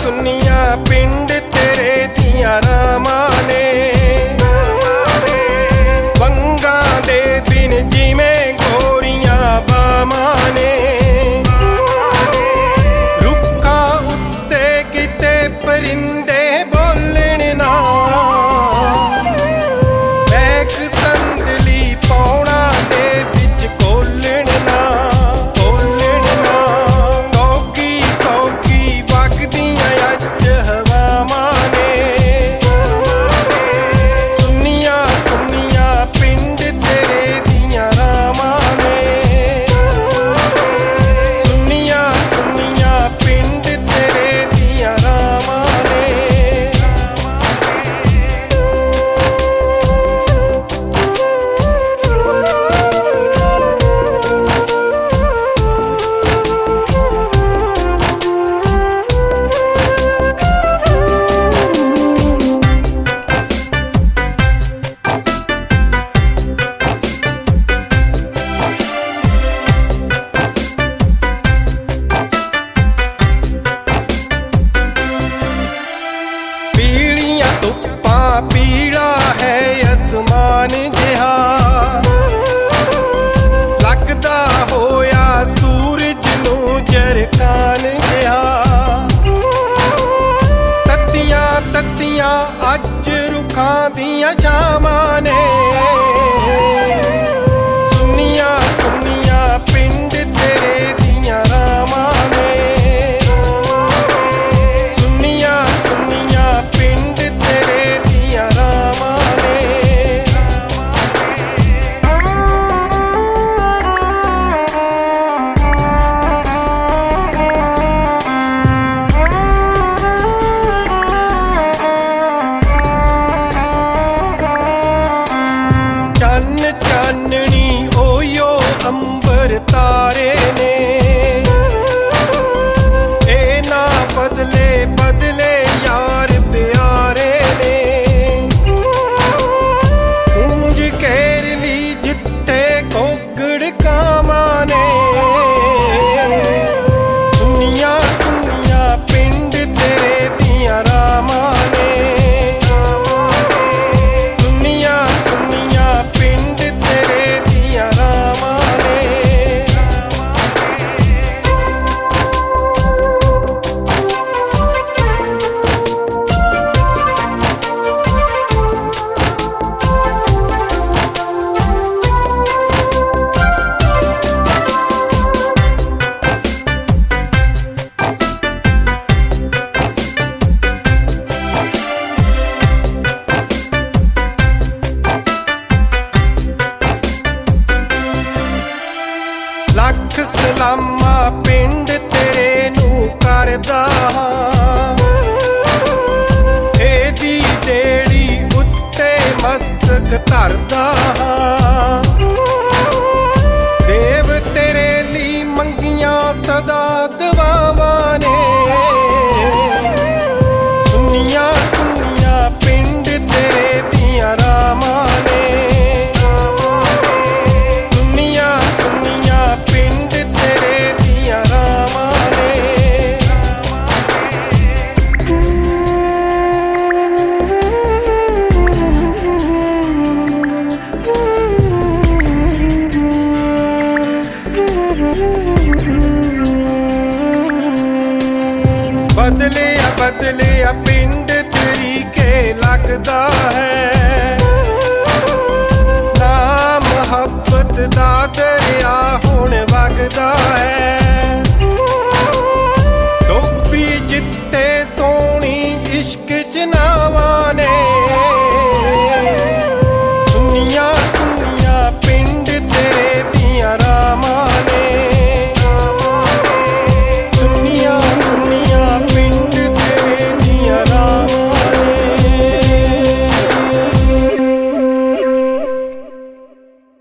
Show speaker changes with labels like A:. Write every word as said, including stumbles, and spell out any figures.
A: सुनिया पिंड तेरे दियां रामां ने वंगा दे दिन जिवें गोरियां बामां ने रुखा उत्ते किते परिंदे बोलण ना बैग संदली पौना दे विच कोलण ना कोलण ना सौगी सौगी वगदियां अज हवावां ने सुनिया सुनिया पिंड तेरे दियां रामां ने सुनिया सुनिया पिंड तेरे दियां रामां ने पीलियां धुप्पां पीला है आसमान जिहा लगदा होया सूरज नूं जरकान जिहा तत्तियां तत्तियां अज रुखां दियां छावां ने सुनिया सुनिया पिंड तेरे दियां रामां ने सुनिया सुनिया पिंड तेरे दियां रामां ने चन्न चाननी ओयो अंबर तारे ने ए ना बदले बदले यार प्यारे ने गूंज केरली जिथे कोकड़ कावां ने सुनिया सुनिया पिंड तेरे दियां रामां ने सुनिया सुनिया पिंड तेरे दियां रामां ने लख सलामा पिंड तेरे नूं करदा एदी देड़ी उत्ते मस्तक धरदा देव तेरे ली मंगियां सदा दुआवां ने सुनिया सुनिया पिंड तेरे दियां रामां ने सुनिया सुनिया पिंड तेरे दियां रामां ने बदले बदले पिंड तरीके लगदा है ना मुहब्बत दा दरिया हुण वगदा है।